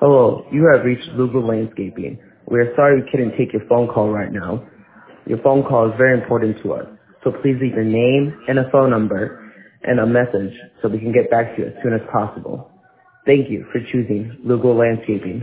Hello, you have reached Lugo Landscaping. We are sorry we couldn't take your phone call right now. Your phone call is very important to us, so please leave your name and a phone number and a message so we can get back to you as soon as possible. Thank you for choosing Lugo Landscaping.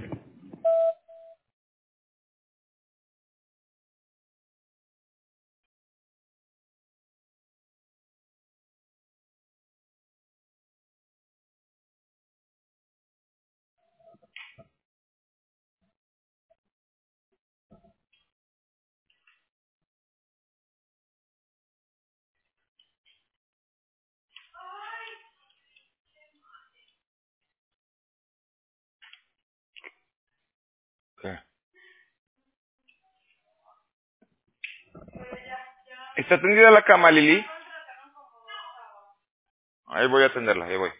Okay. ¿Está tendida la cama, Lili? Ahí voy a atenderla, ahí voy.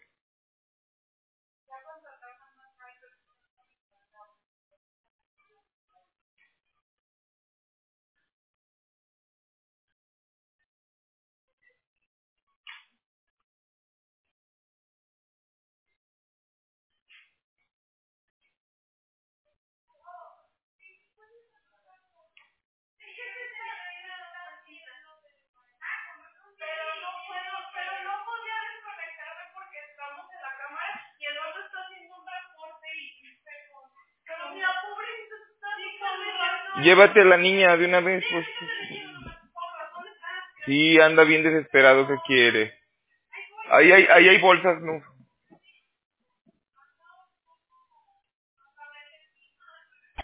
Llévate a la niña de una vez, pues. Sí, anda bien desesperado, ¿qué quiere? Ahí hay bolsas, no.